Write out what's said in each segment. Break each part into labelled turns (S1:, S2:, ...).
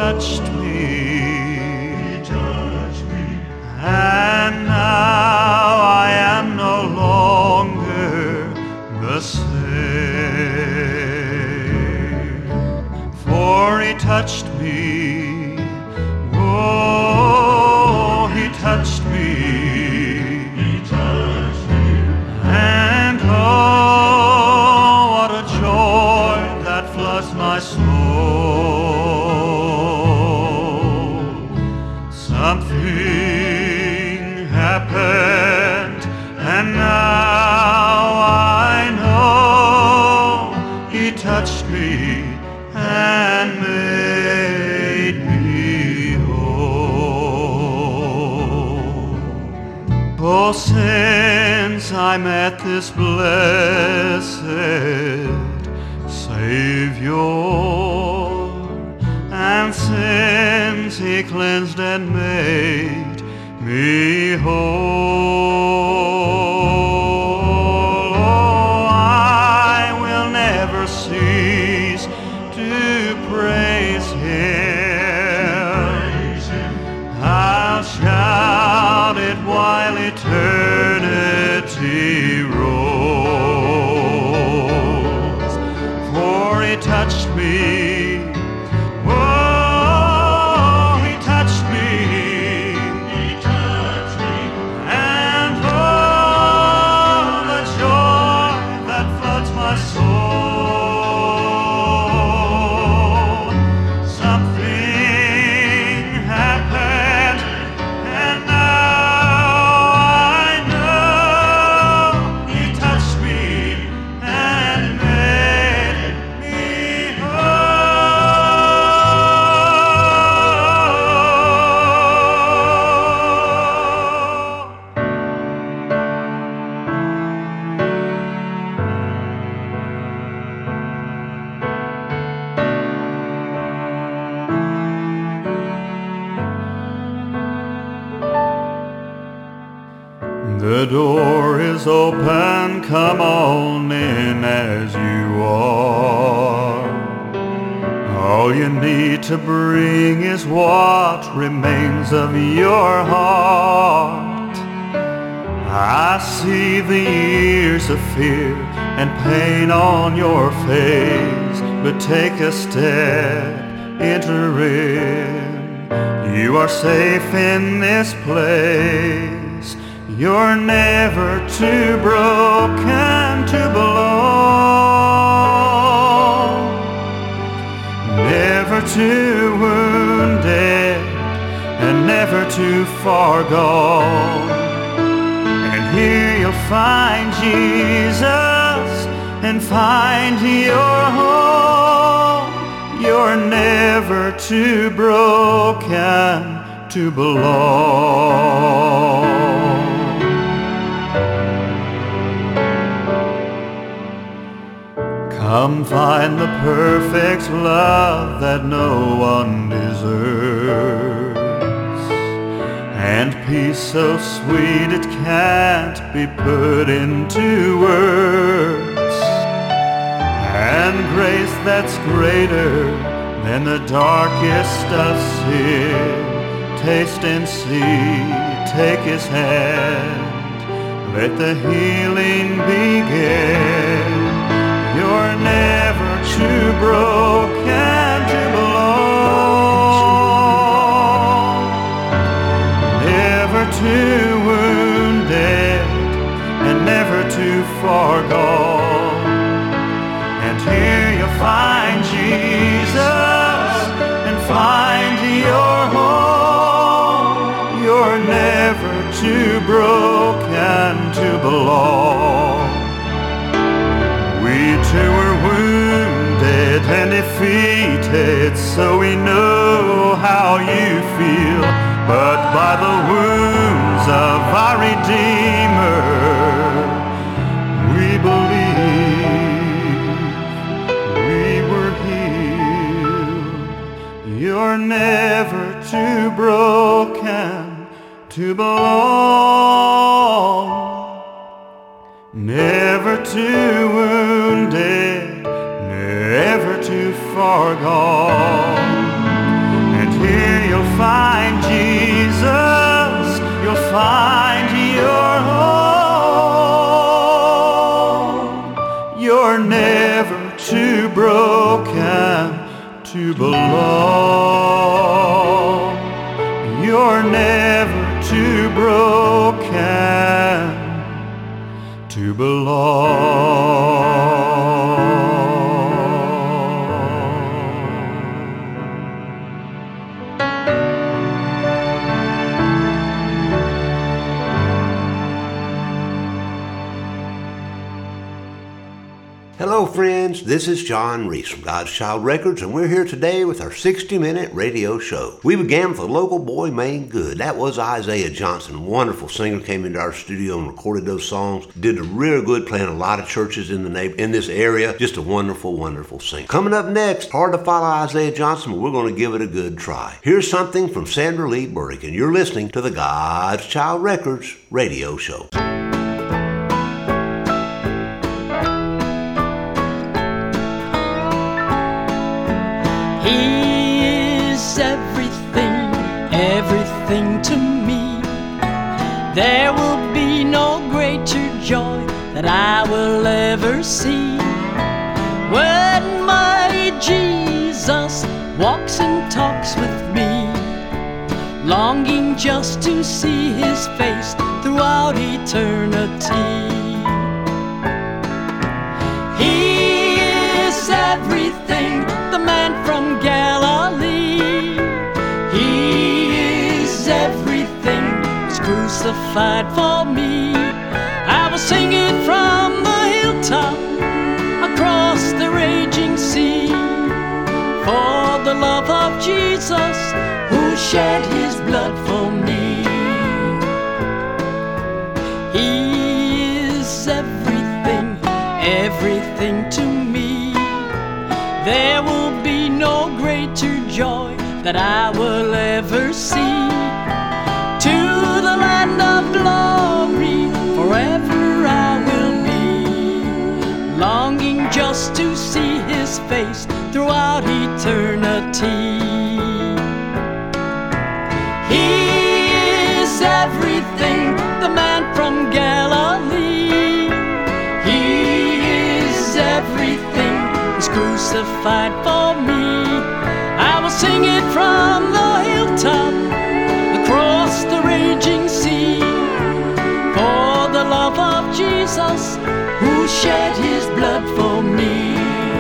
S1: touched me, and now I am no longer the same. For he touched me, oh, he touched me, and oh, what a joy that floods my soul. Something happened, and now I know he touched me and made me whole. Oh, since I met this blessed Savior, and since he cleansed and made me whole, I will never cease to praise him. I'll shout it while eternity rolls, for he touched me. The door is open, come on in as you are. All you need to bring is what remains of your heart. I see the years of fear and pain on your face, but take a step, enter in. You are safe in this place. You're never too broken to belong, never too wounded, and never too far gone. And here you'll find Jesus and find your home. You're never too broken to belong. Come find the perfect love that no one deserves, and peace so sweet it can't be put into words, and grace that's greater than the darkest of sin. Taste and see, take his hand, let the healing begin. You're never too broken to belong, never too wounded, and never too far gone. And here you'll find Jesus and find your home. You're never too broken to belong. We too were wounded and defeated, so we know how you feel. But by the wounds of our Redeemer, we believe we were healed. You're never too broken to belong, never too wounded, never too far gone. And broken to belong. You're never too broken to belong.
S2: Hello friends, this is John Reese from God's Child Records, and we're here today with our 60-minute radio show. We began with a local boy made good. That was Isaiah Johnson. Wonderful singer, came into our studio and recorded those songs. Did a real good, playing a lot of churches in this area. Just a wonderful, wonderful singer. Coming up next, hard to follow Isaiah Johnson, but we're going to give it a good try. Here's something from Sandra Lee Burdick, and you're listening to the God's Child Records radio show.
S3: Everything to me. There will be no greater joy that I will ever see when my Jesus walks and talks with me, longing just to see his face throughout eternity. He is everything, the man from Galilee. Everything was crucified for me. I will sing it from the hilltop across the raging sea, for the love of Jesus who shed his blood for me. He is everything, everything to me. There will be no greater joy that I will ever see. To the land of glory forever I will be, longing just to see his face throughout eternity. He is everything, the man from Galilee. He is everything, was crucified for me. I will sing it from the hilltop across the raging sea, for the love of Jesus who shed his blood for me.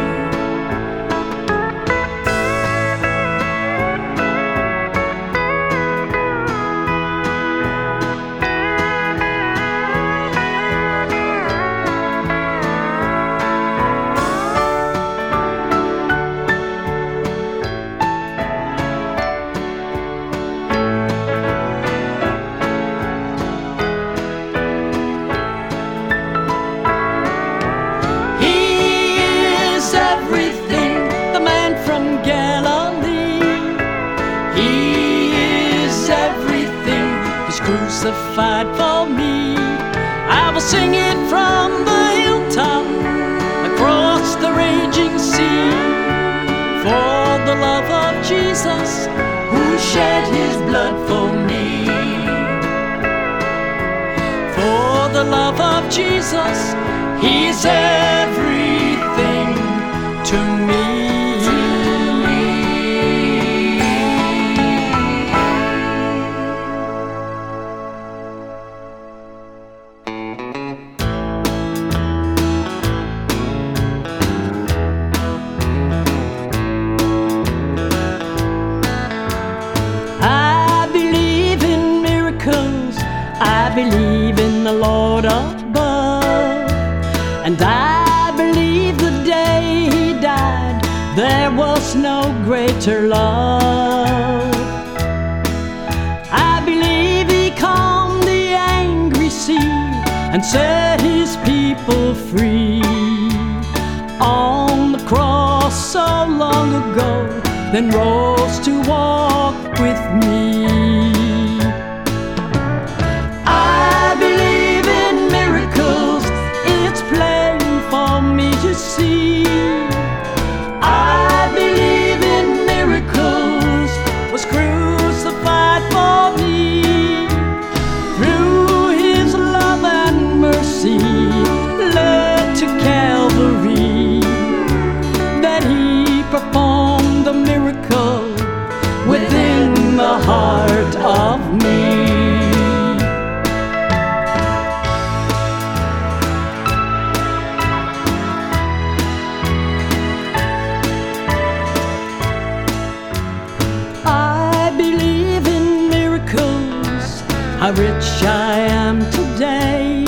S3: Crucified for me. I will sing it from the hilltop across the raging sea, for the love of Jesus who shed his blood for me. For the love of Jesus, he's everything to me. I believe in the Lord above, and I believe the day he died there was no greater love. I believe he calmed the angry sea and set his people free on the cross so long ago, then rose to walk with me. For me to see, I believe in miracles, was crucified for me. Through his love and mercy led to Calvary, how rich I am today.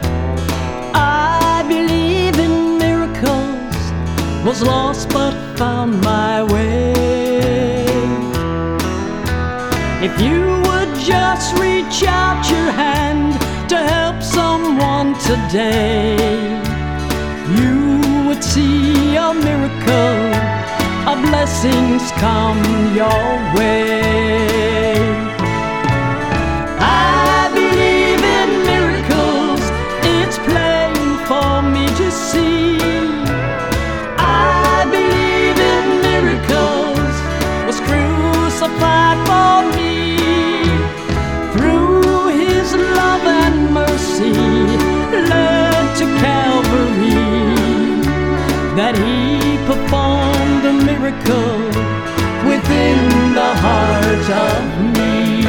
S3: I believe in miracles, was lost but found my way. If you would just reach out your hand to help someone today, you would see a miracle, a blessings come your way. I believe in miracles, it's plain for me to see. I believe in miracles, was crucified for me. Through his love and mercy, led to Calvary, that he performed a miracle within the heart of me.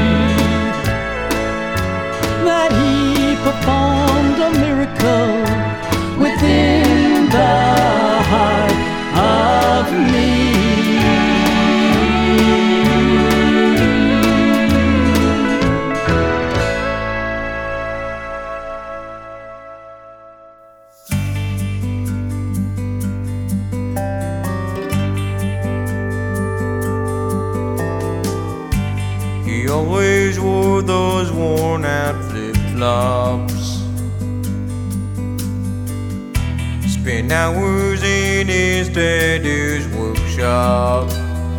S3: That he performed a miracle within the heart of me.
S4: He always wore those worn out flip-flops, spent hours in his daddy's workshop.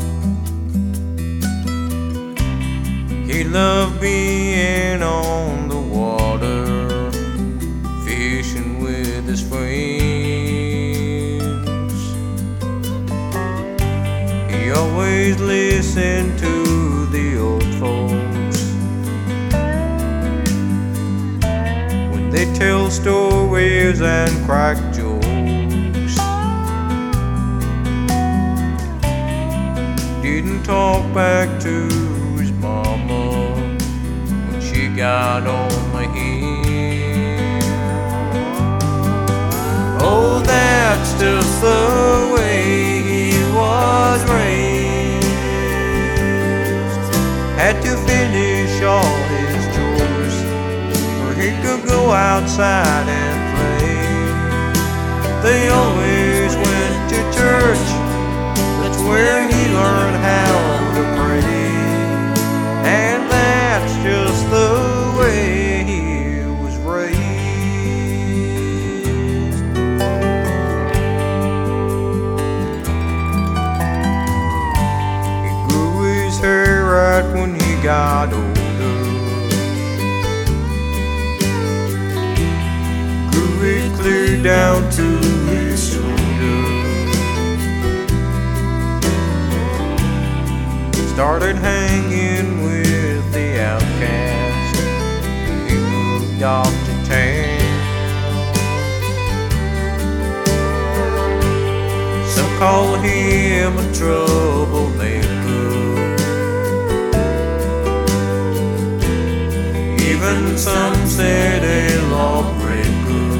S4: He loved being on the water, fishing with his friends. He always listened to the old folks when they tell stories and crack jokes. Didn't talk back to his mama when she got on the hill. Oh, that's just the way he was raised. Had to finish all his chores or he could go outside and play. They always went to church, that's where he learned how to pray. And that's just the way he was raised. He grew his hair right when he got older, grew it clear down to his shoulder. Started hanging with the outcast, he moved off to town. Some call him a troublemaker, even some said a lawbreaker.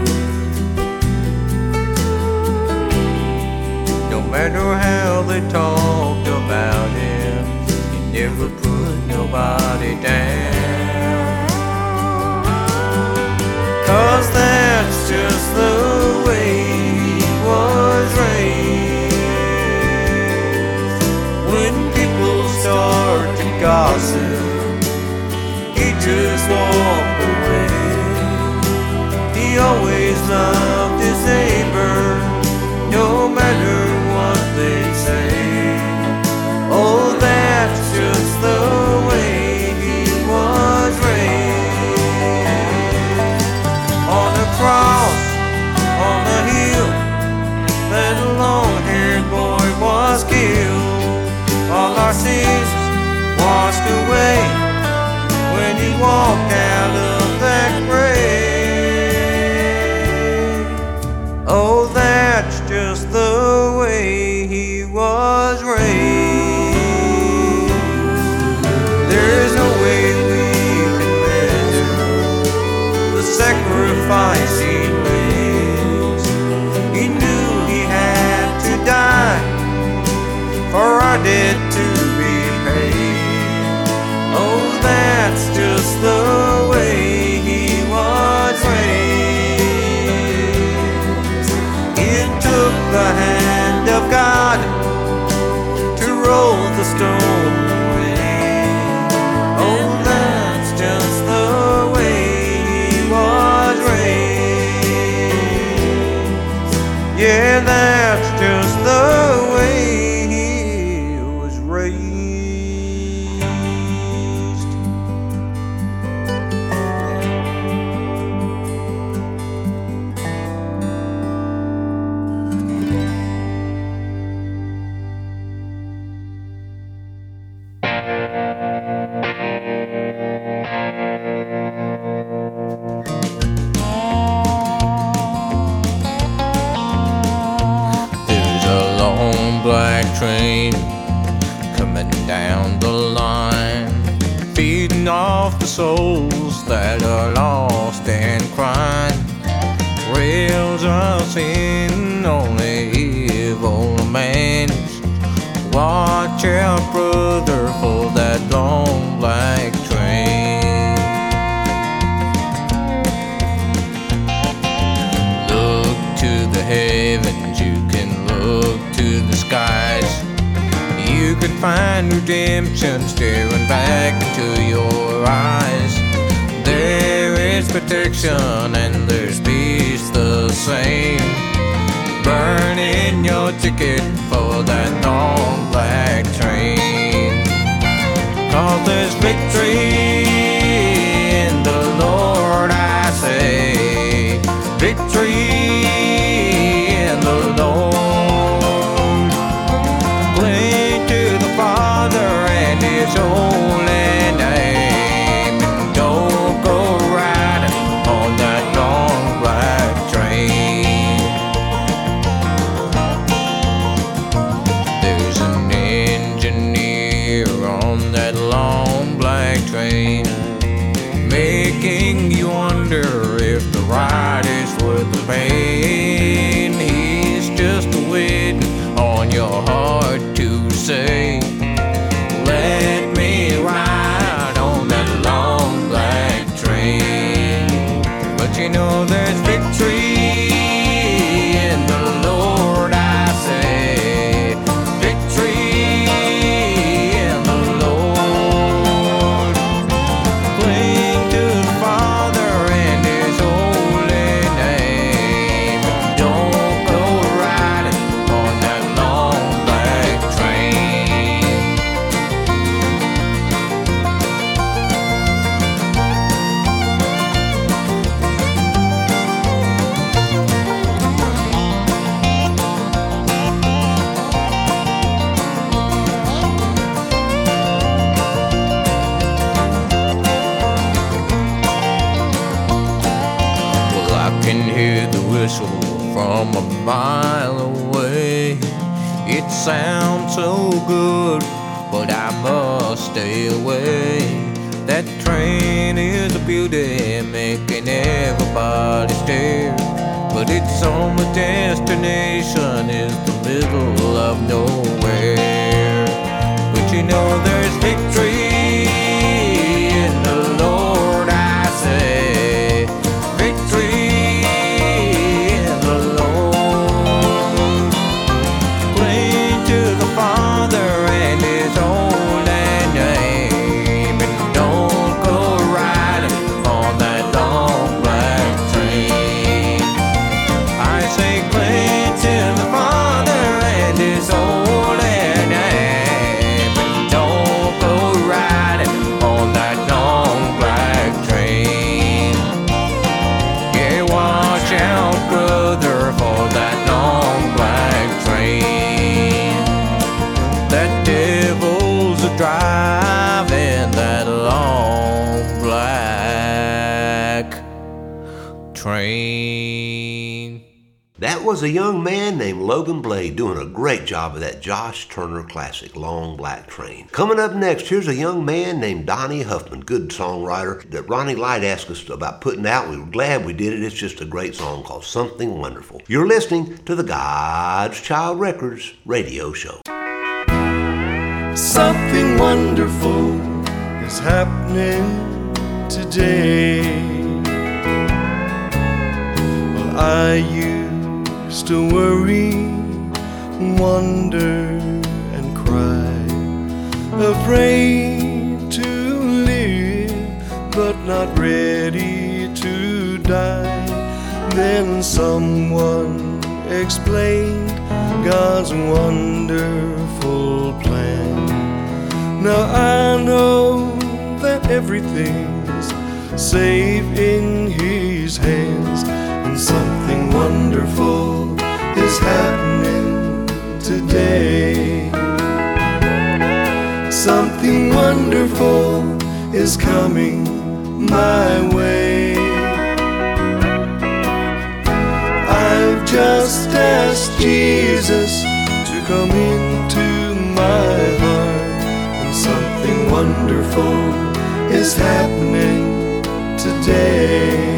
S4: No matter how they talked about him, he never put nobody down. 'Cause that's just the way he was raised. When people start to gossip, he just walked away. He always loved his neighbor, no matter what they say. Oh, that's just the way he was raised. On a cross, on the hill, that long-haired boy was killed. All our sins washed away when he walked out of that grave. Oh, that's just the way he was raised. There's no way we can measure the sacrifice he made. He knew he had to die for our debt to be paid. Oh, that's just the of God to roll the stone away. Oh, that's just the way he was raised. Yeah, that's just the way he was raised.
S5: Black train coming down the line, feeding off the souls that are lost and crying. Rails are sin, only evil remains. Watch out, brother, for that long black train. Look to the heavens, you can look to the skies. You can find redemption staring back into your eyes. There is protection and there's peace the same. Burn in your ticket for that long black train. 'Cause there's victory in the Lord, I say. Victory in the Lord. His holy name, and don't go riding on that long black train. There's an engineer on that long black train, making you wonder if the ride is worth the pain. He's just waiting on your heart to say, let me ride on that long black train. But you know there's victory in the Lord, I say. Victory in the Lord. Cling to the Father and His holy name. Don't go riding on that long black train. Well, I can hear the whistle from a mile away. It sounds so good, but I must stay away. That train is a beauty, making everybody stare. But its only destination is the middle of nowhere. But you know there's victory in the Lord, I say. Victory in the Lord. Cling to the Father and His holy name, and don't go riding on that long black train. I say cling to the Father and His holy name, and don't go riding on that long black train. Yeah, watch out, brother, for that long black train. That devil's driving that long black train.
S2: That was a young man named Logan Blade doing a great job of that Josh Turner classic, Long Black Train. Coming up next, here's a young man named Donnie Huffman, good songwriter that Ronnie Light asked us about putting out. We were glad we did it. It's just a great song called Something Wonderful. You're listening to the God's Child Records radio show.
S1: Something wonderful is happening today. Well, I used to worry
S6: wonder and cry, afraid to live, but not ready to die. Then someone explained God's wonderful plan. Now I know that everything's safe in His hands, and something wonderful is happening today. Something wonderful is coming my way. I've just asked Jesus to come into my heart, and something wonderful is happening today.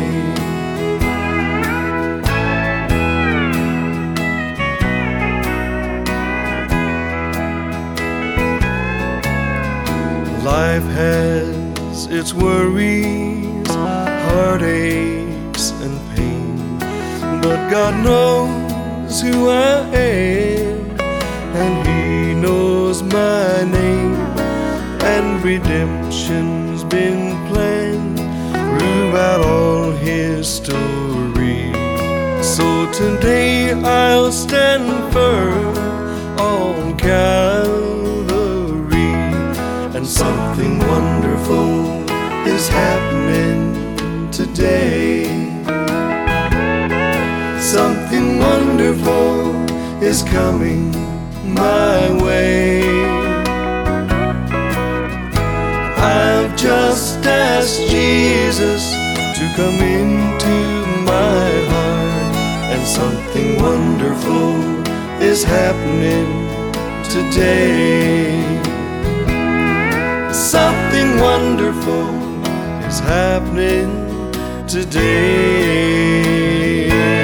S6: Life has its worries, heartaches, and pain, but God knows who I am, and He knows my name, and redemption's been planned throughout all history. So today I'll stand firm on Calvary, and something wonderful is happening today. Something wonderful is coming my way. I've just asked Jesus to come into my heart, and something wonderful is happening today. Something wonderful is happening today.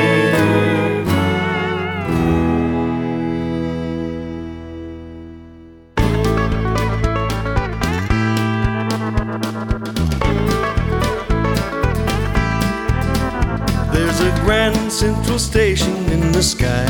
S6: There's a grand central station in the sky.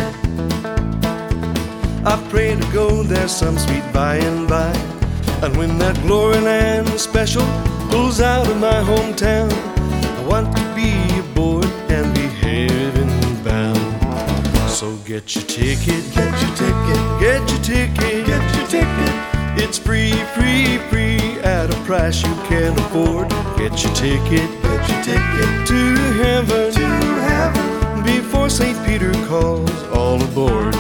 S6: I pray to go there some sweet by and by. And when that glory land special pulls out of my hometown, I want to be aboard and be heaven bound. So get your ticket, get your ticket, get your ticket, get your ticket. It's free, free, free at a price you can't afford. Get your ticket, get your ticket to heaven, before St. Peter calls all aboard.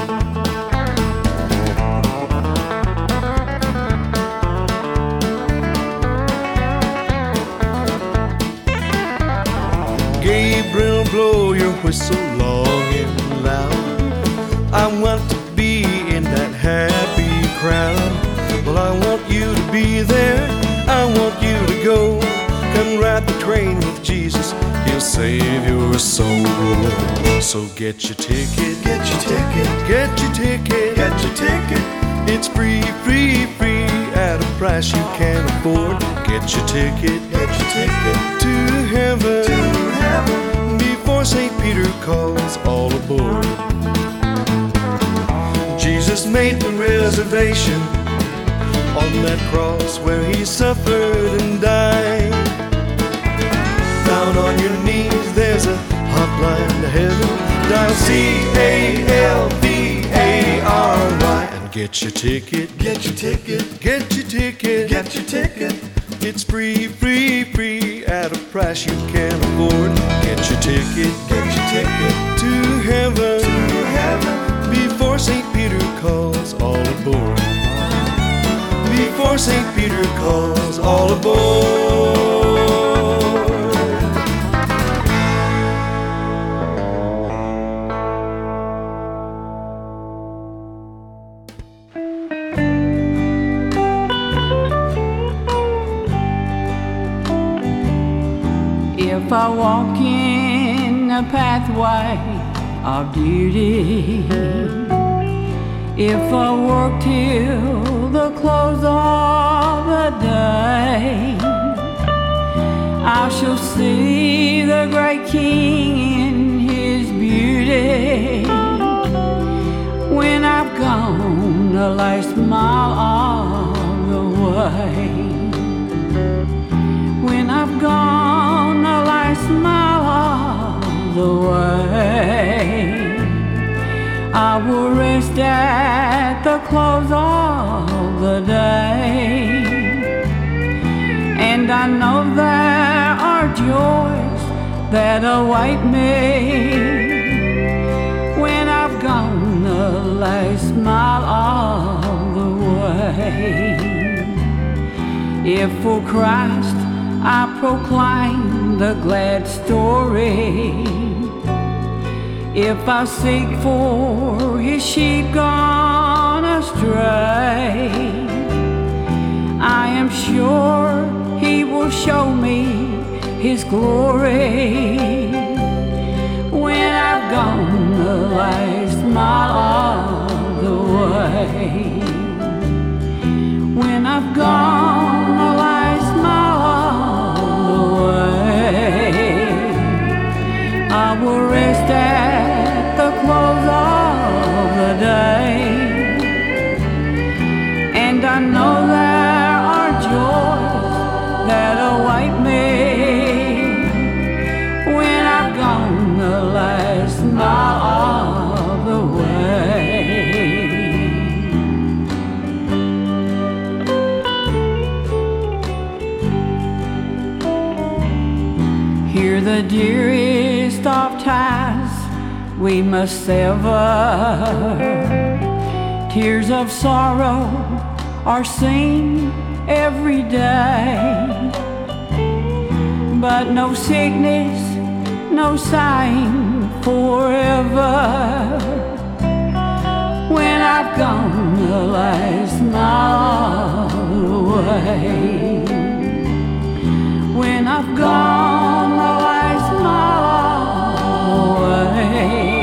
S6: Gabriel, blow your whistle long and loud. I want to be in that happy crowd. Well, I want you to be there, I want you to go. Come ride the train with Jesus, He'll save your soul. So get your ticket, get your ticket, get your ticket, get your ticket. It's free, free, free at a price you can't afford. Get your ticket, get your ticket to heaven, before St. Peter calls all aboard. Jesus made the reservation on that cross where He suffered and died. Down on your knees, there's a hotline to heaven. Dial CALVARY and get your ticket, get your ticket, get your ticket, get your ticket. It's free, free, free at a price you can't afford. Get your ticket to heaven, before St. Peter calls all aboard. Before St. Peter calls all aboard.
S7: If I walk in a pathway of duty, if I work till the close of the day, I shall see the great King in His beauty. When I've I've gone the last mile of the way, when I've gone the last mile of the way, I will rest at the close of the day. And I know there are joys that await me when I've gone the last mile of the way. If for Christ I proclaim the glad story, if I seek for his sheep gone astray, I am sure he will show me his glory when I've gone the last mile of the way. When I've gone the last mile of the way, I will rest at the close of the day. And I know there are joys that await me when I've gone the last mile of the way. Here the dearest of ties we must sever, tears of sorrow are seen every day, but no sickness, no sighing forever when I've gone the last mile away. When I've gone the last mile away,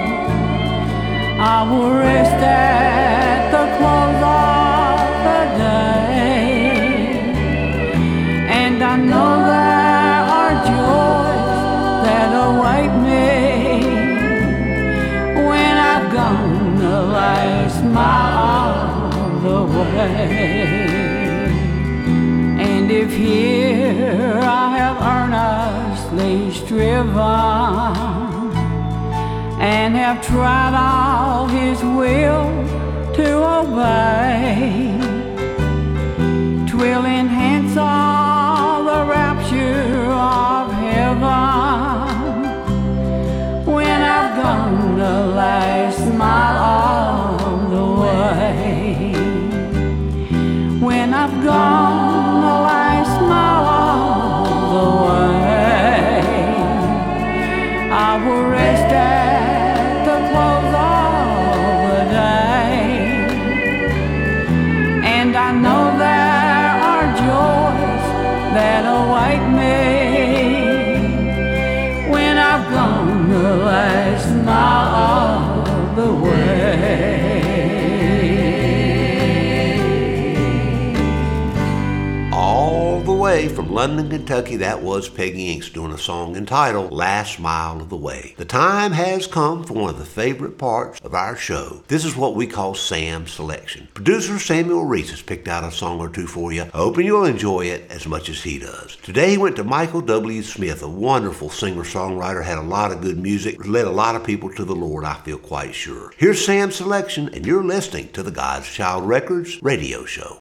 S7: I will rest at the close of the day. And I know there are joys that await me when I've gone the last mile of the way. And if here I have earnestly striven and have tried all his will to obey, 'twill enhance all the rapture of heaven when I've gone the last mile of the way. When I've gone the last mile of the way, I will rest at the close of the day. And I know there are joys that await me when I've gone the last mile of the way.
S2: All the way from London, Kentucky, that was Peggy Inks doing a song entitled Last Mile of the Way. The time has come for one of the favorite parts of our show. This is what we call Sam's Selection. Producer Samuel Reese has picked out a song or two for you, hoping you'll enjoy it as much as he does. Today he went to Michael W. Smith, a wonderful singer-songwriter, had a lot of good music, led a lot of people to the Lord, I feel quite sure. Here's Sam's Selection, and you're listening to the God's Child Records radio show.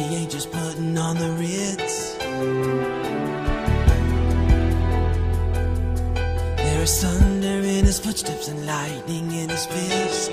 S8: ain't just putting on the Ritz. There is thunder in his footsteps and lightning in his fist.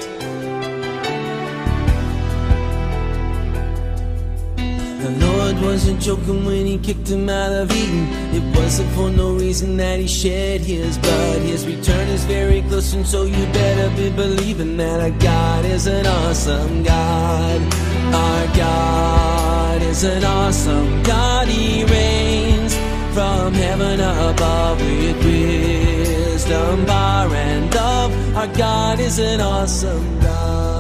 S8: The Lord wasn't joking when he kicked him out of Eden. It wasn't for no reason that he shed his blood. His return is very close, and so you better be believing that our God is an awesome God. Our God is an awesome God. He reigns from heaven above with wisdom, power, and love. Our God is an awesome God.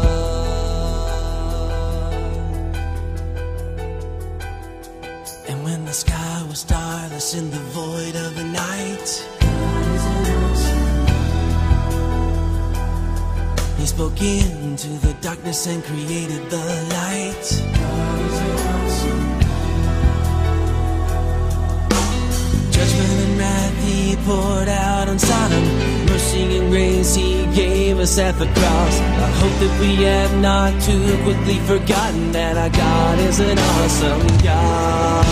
S8: And when the sky was starless in the void of the night, God is an awesome God. He spoke into the darkness and created the light. God is an awesome God. Judgment and wrath he poured out on Sodom. Mercy and grace he gave us at the cross. I hope that we have not too quickly forgotten that our God is an awesome God.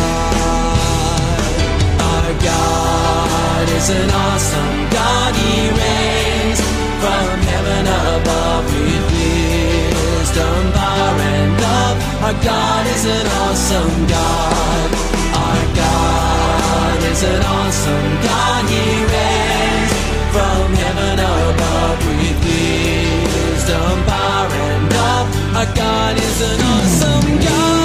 S8: Our God is an awesome God. He reigns from heaven above with wisdom, power, and love. Our God is an awesome God. Our God is an awesome God. He reigns from heaven above with wisdom, power, and love. Our God is an awesome God.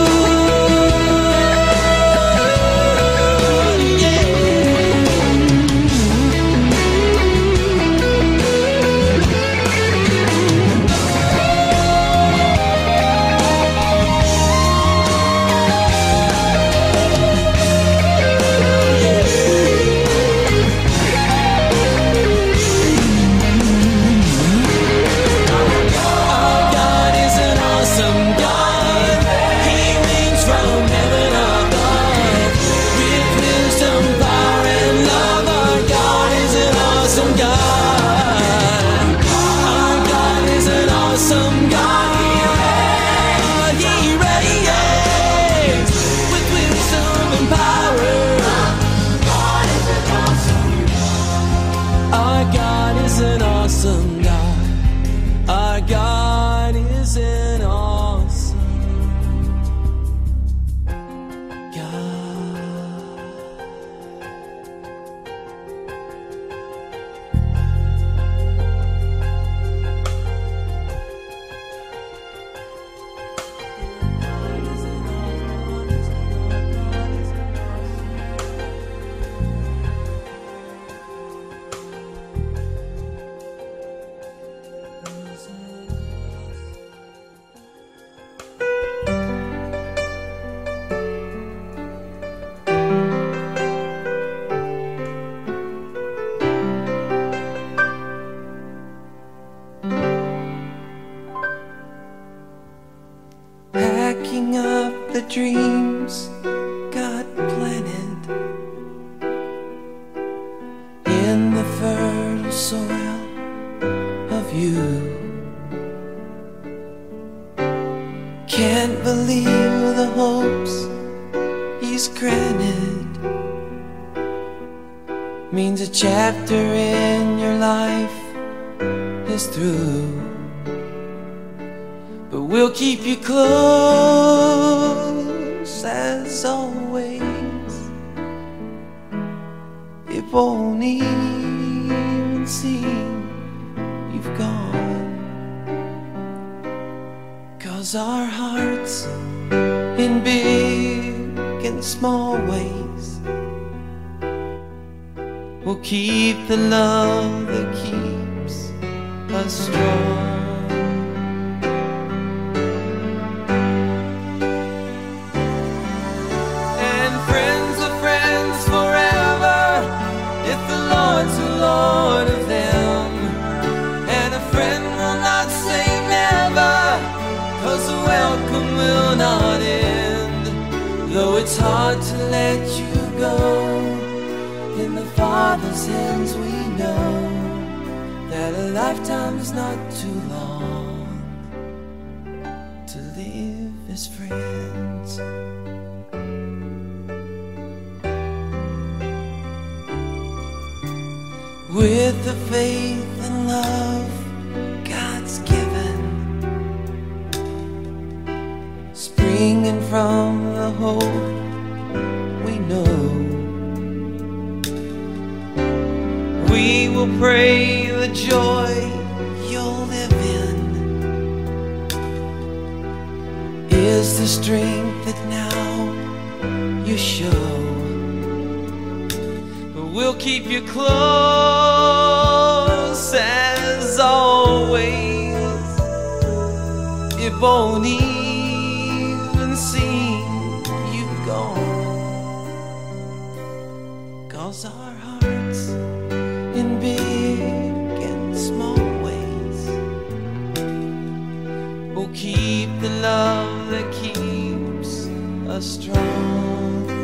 S8: Dreams God planted in the fertile soil of you. Can't believe the hopes he's granted. Means a chapter in your life is through. But we'll keep you close as always. It won't even seem you've gone, 'cause our hearts in big and small ways will keep the love that keeps us strong. Lord of them, and a friend will not say never, 'cause the welcome will not end. Though it's hard to let you go, in the Father's hands we know that a lifetime is not too long to live as friends. With the faith and love God's given, springing from the hope we know, we will pray the joy you'll live in is the strength that now you show. But we'll keep you close as always. It won't even seem you've gone, 'cause our hearts in big and small ways will keep the love that keeps us strong.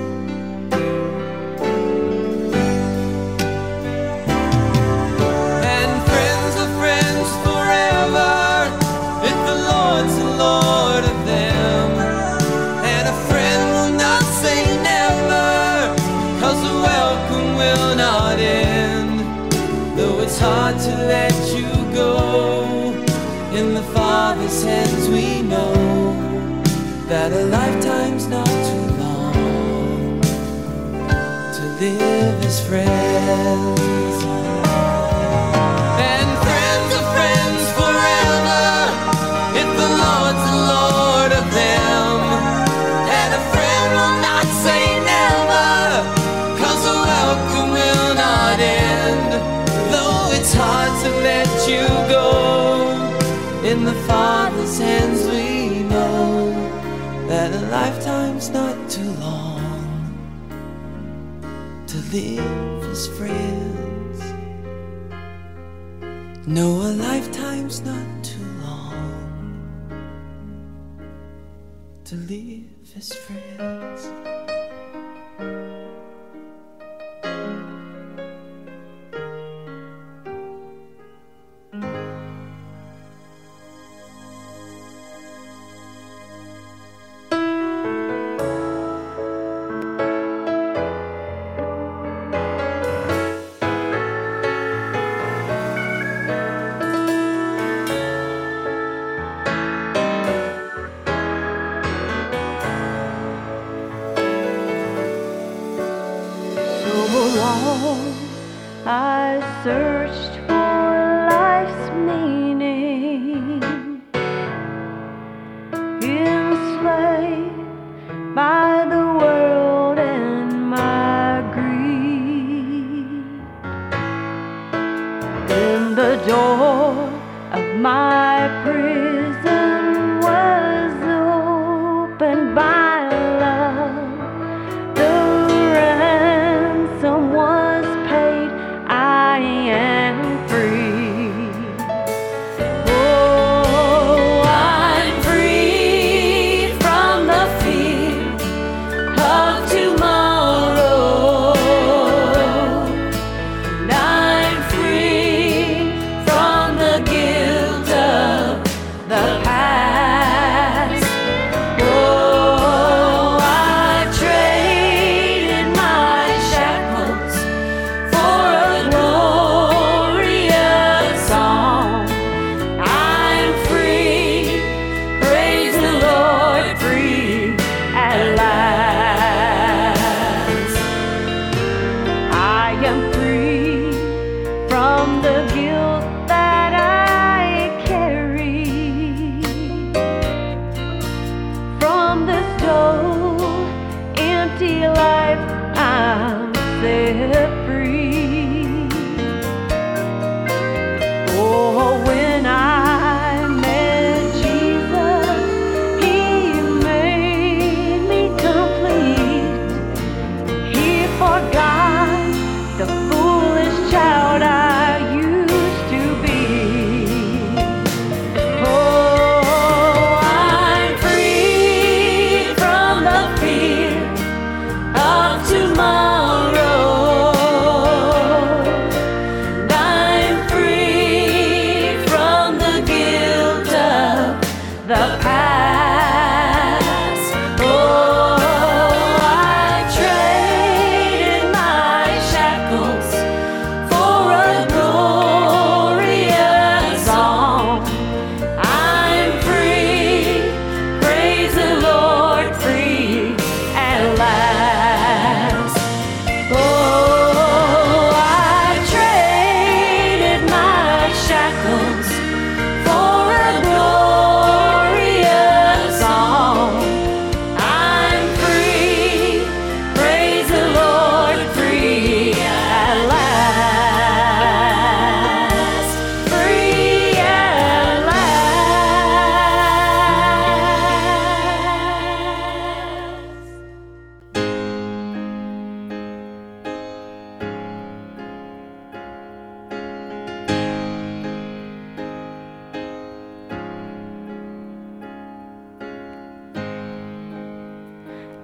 S8: And friends are friends forever if the Lord's the Lord of them. And a friend will not say never, 'cause the welcome will not end. Though it's hard to let you go, in the Father's hands we know that a lifetime's not too long to live as friends. And friends are friends forever if the Lord's the Lord of them. And a friend will not say never, 'cause the welcome will not end. Though it's hard to let you go, in the Father's hands we know that a lifetime's not too long to live as friends. No, a lifetime's not too long to live as friends.
S7: I searched for life's meaning, enslaved by the world and my greed. And the door of my prison was opened by love. The ransom was paid, I am free. Oh, I'm free from the fear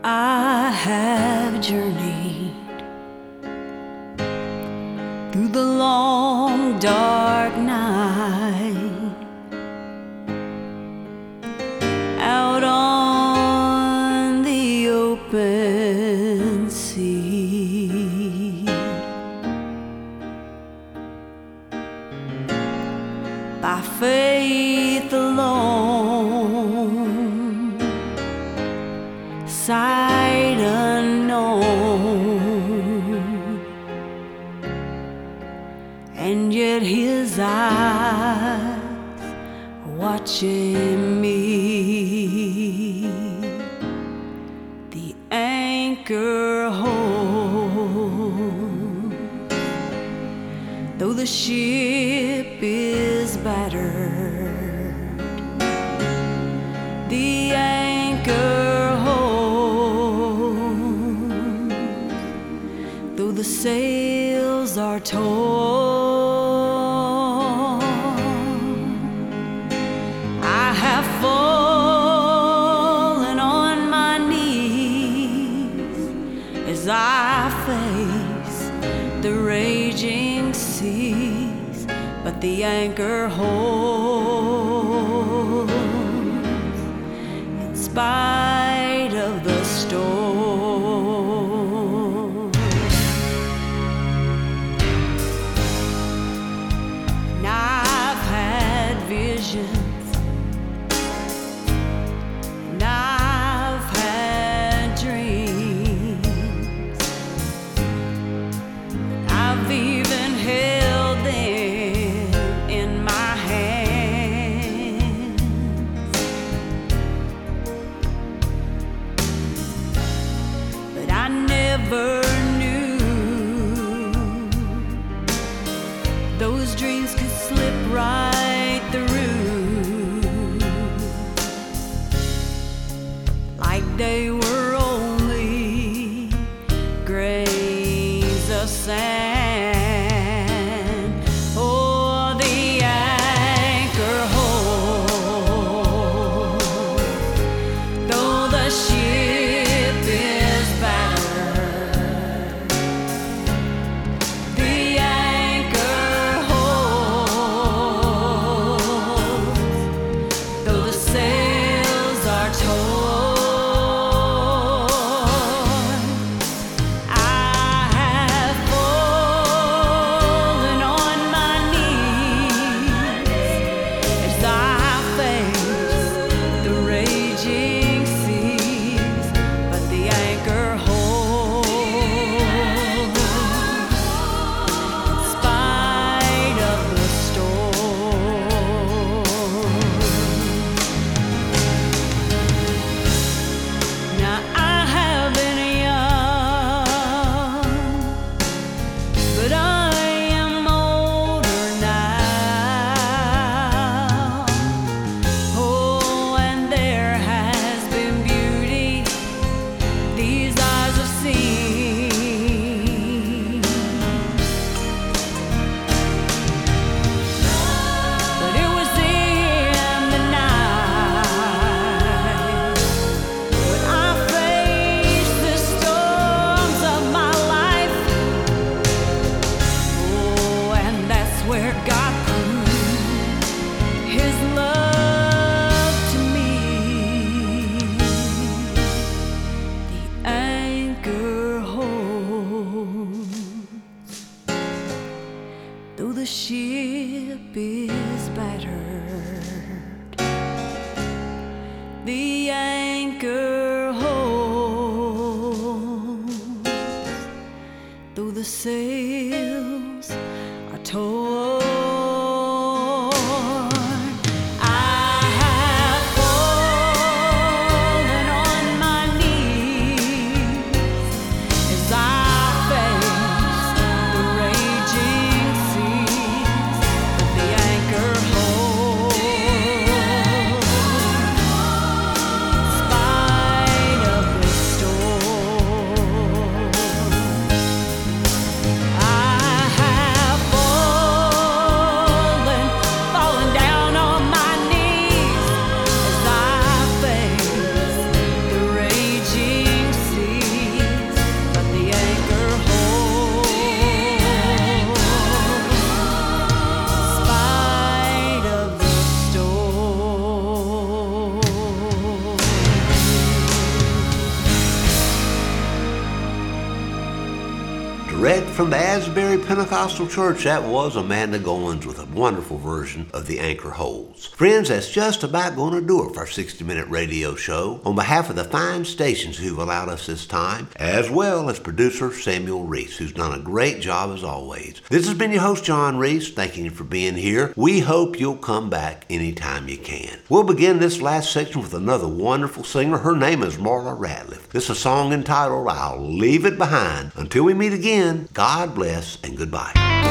S7: I have journeyed through the long dark night, out on the open sea. By faith alone, sight unknown, and yet his eyes watching me. The anchor holds, though the ship is battered. The anchor holds, though the sails are torn. I have fallen on my knees as I face the raging seas, but the anchor holds in spite of the storm. And I've had visions, and I've had dreams, I've even held them in my hands. But I never knew those dreams could slip right through, like they were only grains of sand. Oh, the anchor holds, though the ship is battered. The anchor holds, though the sails are torn. I have fallen on my knees as I face the raging seas, but the anchor holds in spite of the storm. Now I have been young, but I am older now. Oh, and there has been beauty these eyes have seen. But it was in the night when I faced the storms of my life. Oh, and that's where God proved his love to me. The anchor holds, though the ship is battered. The anchor holds, though the sails are torn. I have fallen on my knees as I face the raging seas, but the anchor holds in spite of the storm. I
S2: direct from the Asbury Pentecostal Church. That was Amanda Goins with a wonderful version of The Anchor Holds. Friends, that's just about going to do it for our 60-minute radio show. On behalf of the fine stations who've allowed us this time, as well as producer Samuel Reese, who's done a great job as always. This has been your host, John Reese, thanking you for being here. We hope you'll come back anytime you can. We'll begin this last section with another wonderful singer. Her name is Marla Ratliff. This is a song entitled, I'll Leave It Behind. Until we meet again, God bless and goodbye.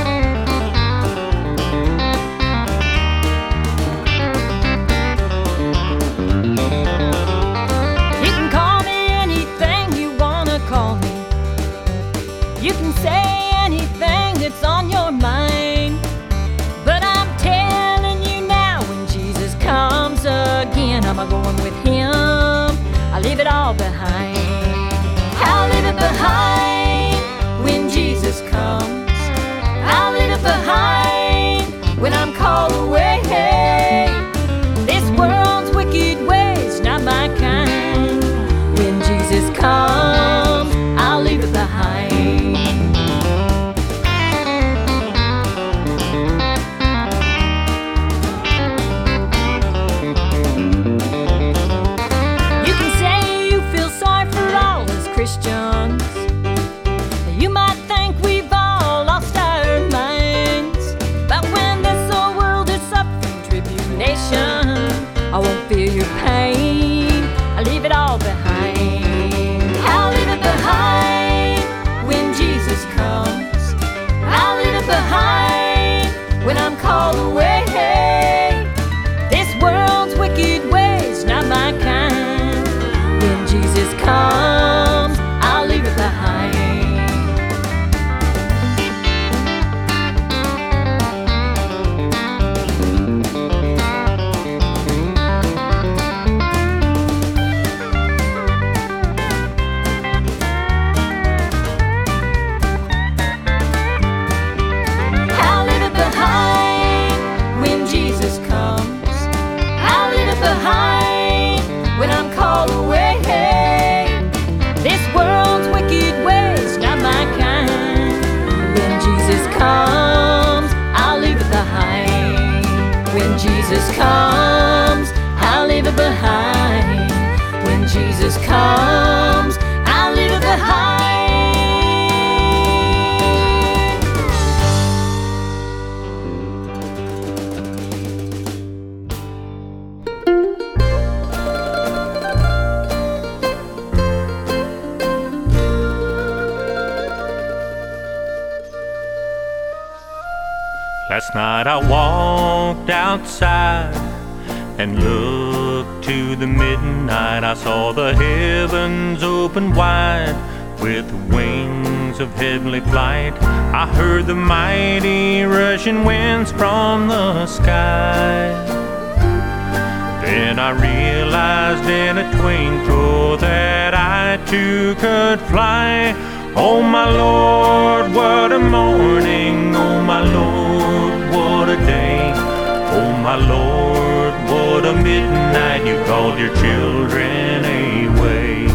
S3: You can call me anything you wanna call me. You can say anything that's on your mind. But I'm telling you now, when Jesus comes again, I'm a-going with him. I'll leave it all behind. I'll leave it behind when Jesus comes. I'll leave it behind when I'm called away. This world's wicked ways, not my kind. When Jesus comes, I'll leave it behind. You can say you feel sorry for all us Christians. You might think we've all lost our minds. But when this whole world is suffering tribulation, I won't feel your pain. I'll leave it all behind. I'll leave it behind when Jesus comes. I'll leave it behind when I'm called away. This world's wicked ways, not my kind. When Jesus comes, I'll leave it behind. I'll leave it behind when Jesus comes. I'll leave it behind when I'm called away. This world's wicked ways, not my kind. When Jesus comes, I'll leave it behind. When Jesus comes, I'll leave it behind. When Jesus comes, I'll leave it behind.
S4: Last night I walked outside and looked to the midnight. I saw the heavens open wide with wings of heavenly flight. I heard the mighty rushing winds from the sky. Then I realized in a twinkle that I too could fly. Oh my Lord, what a morning. Oh my Lord, what a day. Oh my Lord, what a midnight. You called your children away.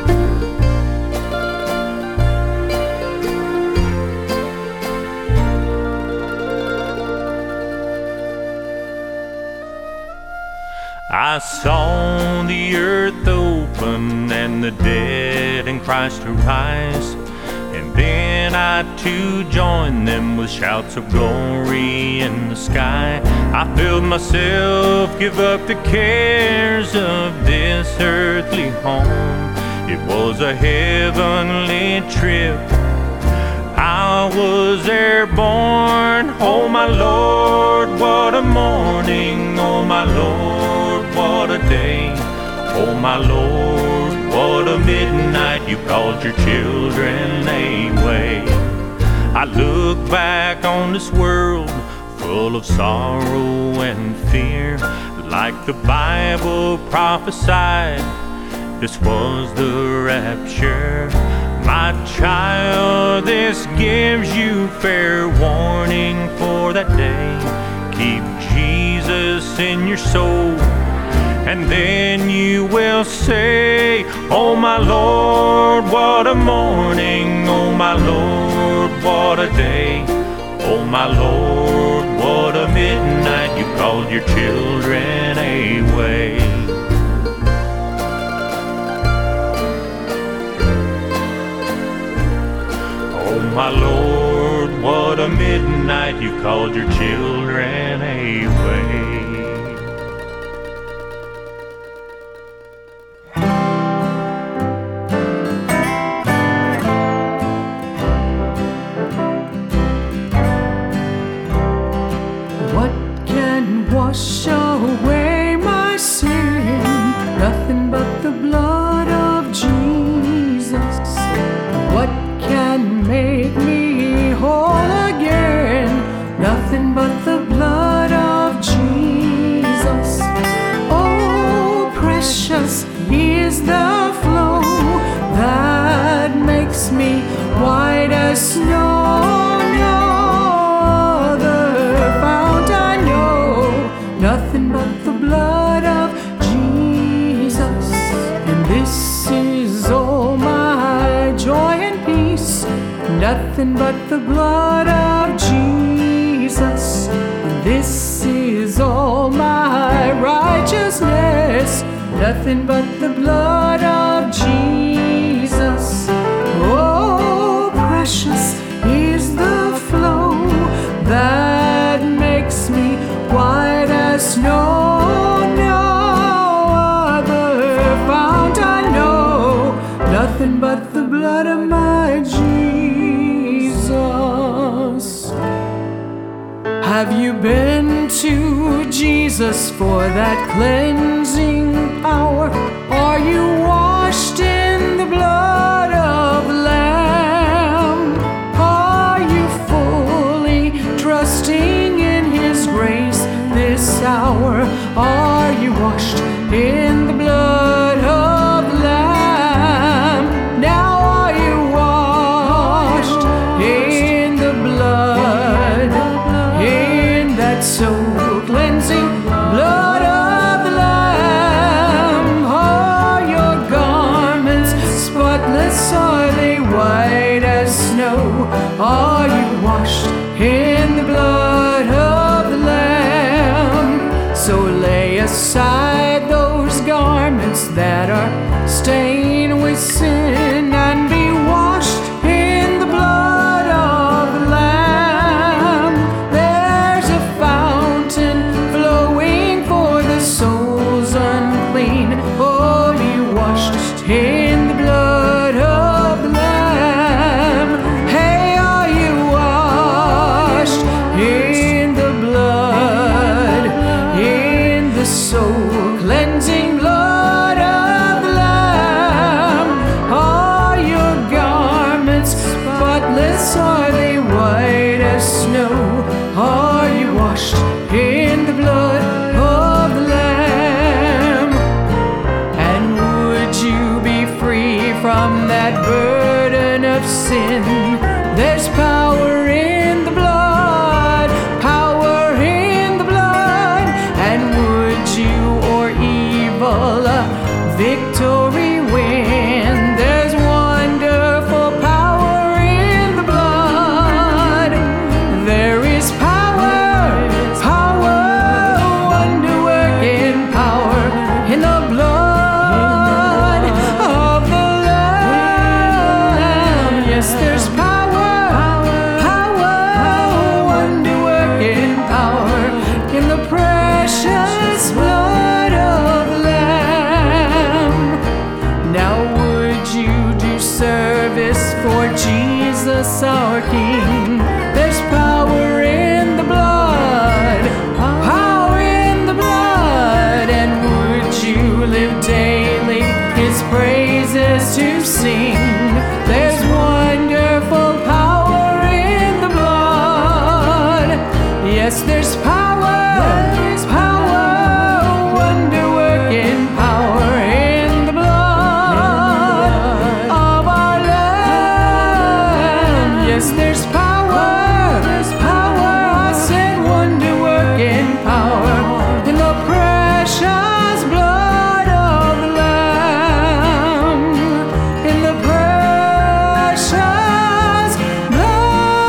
S4: I saw the earth open and the dead in Christ arise. And then I too joined them with shouts of glory in the sky. I felt myself give up the cares of this earthly home. It was a heavenly trip. I was airborne. Oh my Lord, what a morning. Oh my Lord, what a day. Oh my Lord, what a midnight. You called your children away. I look back on this world full of sorrow and fear. Like the Bible prophesied, this was the rapture. My child, this gives you fair warning for that day. Keep Jesus in your soul, and then you will say, oh my Lord, what a morning. Oh my Lord, what a day. Oh my Lord, what a midnight. You called your children away. Oh my Lord, what a midnight. You called your children away.
S7: Wash away my sin, nothing but the blood of Jesus. What can make me whole again? Nothing but the blood of Jesus. Oh, precious is the flow that makes me white as snow. Nothing but the blood of Jesus. And this is all my joy and peace. Nothing but the blood of Jesus. And this is all my righteousness. Nothing but the blood of Jesus. Oh, precious is the flow that makes me white as snow. No other fount I know. Nothing but the blood of my Jesus. Have you been to Jesus for that cleansing power? Are you washed in the blood of the Lamb? Are you fully trusting in His grace this hour? Are you washed in the blood of the Lamb? Now are you washed in the blood, in that soul cleansing blood of the Lamb? Are your garments spotless? Are they white as snow? Are you washed in the blood of the Lamb? So lay aside those garments that are stained with sin and be washed in the blood of the Lamb. There's a fountain flowing for the souls unclean. Oh, be washed in the blood of the Lamb. Hey, are you washed in the blood, in the soul cleansing blood of the Lamb? Are your garments spotless? Are they white as snow? Are you washed in the blood of the Lamb? And would you be free from that burden of sin? There's power in the blood, power in the blood. And would you or evil victory win? There's wonderful power in the blood. There is power, power, wonder-working power in the blood of the Lamb. Yes, there's power, power, wonder-working power in the precious blood of the Lamb. Now would you do service for Jesus our King? There's power in the blood, power in the blood. And would you live daily His praises to sing? There's wonderful power in the blood. Yes, there's power, power, wonder-working power in the blood of our Lamb. Yes, there's power, I said wonder-working power in the precious blood of the Lamb, in the precious blood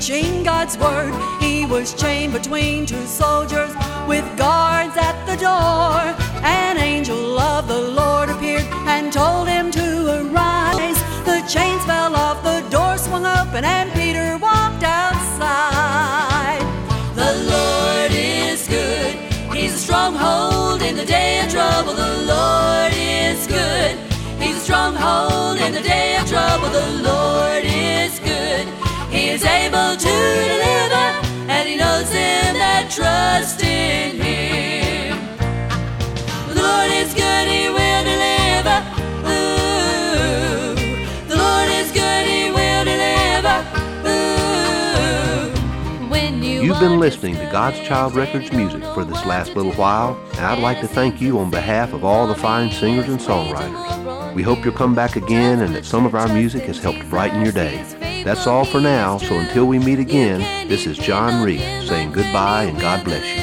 S9: preaching God's word. He was chained between two soldiers with guards at the door. An angel of the Lord appeared and told him to arise. The chains fell off, the door swung open, and Peter walked outside. The Lord is good. He's a stronghold in the day of trouble. The Lord is good. He's a stronghold in the day of trouble. The Lord is good. He is able to deliver, and He knows them that trust in Him. The Lord is good, He will deliver. Ooh. The Lord is good, He will deliver. Ooh. When
S2: You've been listening to God's Child Records music for this last little while, and I'd like to thank you on behalf of all the fine singers and songwriters. We hope you'll come back again and that some of our music has helped brighten your day. That's all for now, so until we meet again, this is John Reed saying goodbye and God bless you.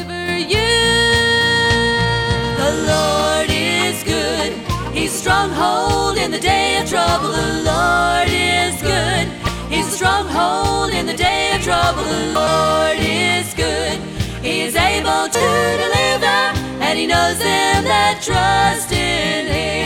S9: The Lord is good. He's a stronghold in the day of trouble. The Lord is good. He's a stronghold in the day of trouble. The Lord is good. He is able to deliver, and He knows them that trust in Him.